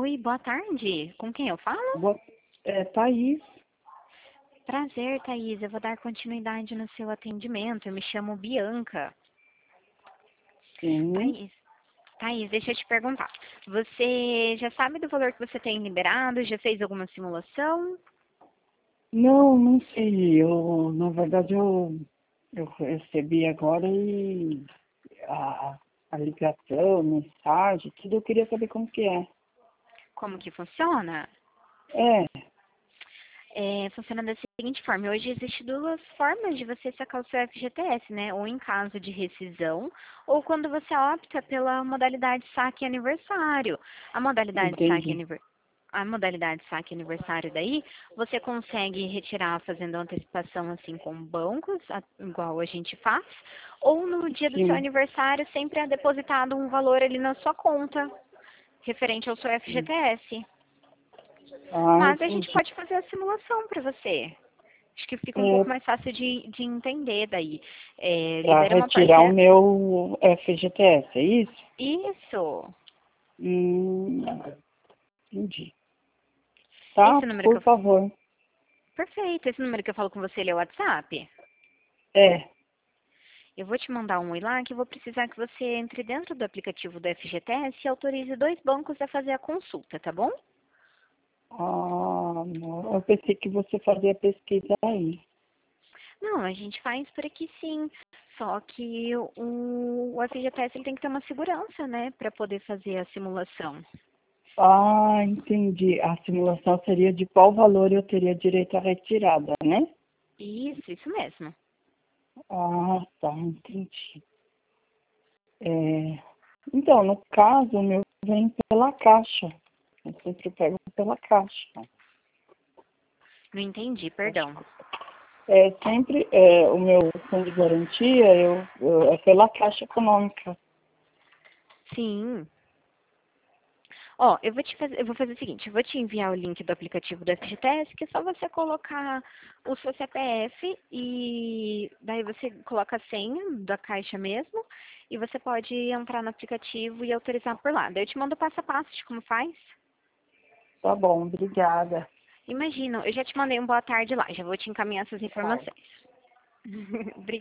Oi, boa tarde. Com quem eu falo? Thaís. Prazer, Thaís. Eu vou dar continuidade no seu atendimento. Eu me chamo Bianca. Sim. Thaís, deixa eu te perguntar. Você já sabe do valor que você tem liberado? Já fez alguma simulação? Não sei. Na verdade, eu recebi agora e a ligação, mensagem, tudo. Eu queria saber como que é. Como que funciona? É, Funciona da seguinte forma. Hoje existem duas formas de você sacar o seu FGTS, né? Ou em caso de rescisão, ou quando você opta pela modalidade saque aniversário. A modalidade saque entendi. aniversário. A modalidade saque aniversário daí, você consegue retirar fazendo antecipação assim com bancos, igual a gente faz, ou no dia do seu Sim. aniversário sempre é depositado um valor ali na sua conta, referente ao seu FGTS. Mas a gente Entendi. pode fazer a simulação para você. Acho que fica um É, pouco mais fácil de entender daí. para Libera uma retirar o parcela. meu FGTS, é isso? Isso. Hum, entendi. Tá, Esse número que por eu. favor. Perfeito. Esse número que eu falo com você, ele é o WhatsApp? É, Eu vou te mandar um lá que eu vou precisar que você entre dentro do aplicativo do FGTS e autorize 2 bancos a fazer a consulta, tá bom? não, eu pensei que você fazia pesquisa aí. Não, a gente faz por aqui sim. Só que o FGTS ele tem que ter uma segurança, né, para poder fazer a simulação. Entendi. A simulação seria de qual valor eu teria direito à retirada, né? Isso mesmo. Tá, entendi. Então, no caso, o meu vem pela caixa. Eu sempre pego pela caixa. Não entendi, Acho perdão. que o meu fundo de garantia é pela Caixa Econômica. Sim. Ó, eu vou fazer o seguinte, eu vou te enviar o link do aplicativo do FGTS, que é só você colocar o seu CPF e daí você coloca a senha da caixa mesmo e você pode entrar no aplicativo e autorizar por lá. Daí eu te mando passo a passo de como faz. Tá bom, obrigada. Imagina, eu já te mandei um boa tarde lá, já vou te encaminhar essas Tá. informações.